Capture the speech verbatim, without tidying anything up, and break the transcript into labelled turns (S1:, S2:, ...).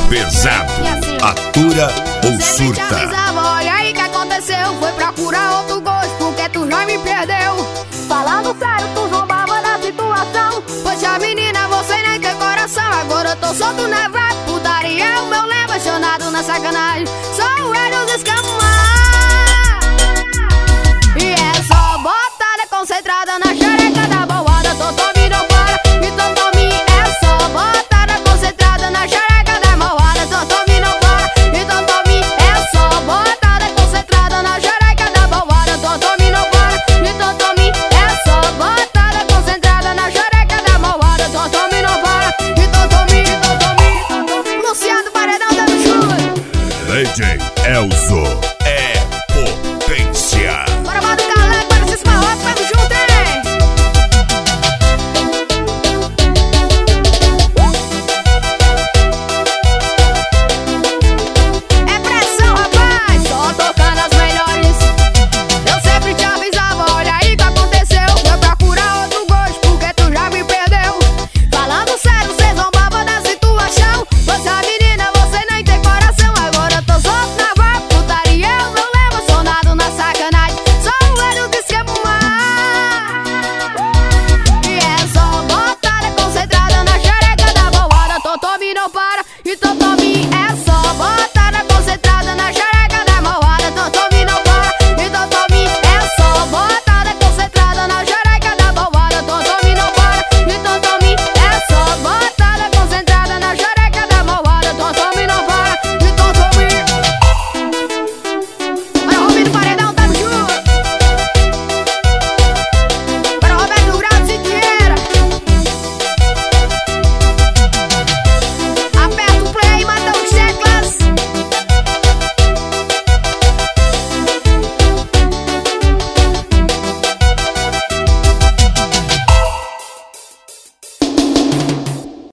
S1: Pesado, atura ou surta.
S2: E aí que aconteceu? Foi procurar outro gosto, porque tu já me perdeu. Falando sério, tu zombava da situação. Poxa menina, você nem tem coração. Agora eu tô solto na vibe, putaria é o meu lema. Apaixonado na sacanagem, sou o rei dos escamas.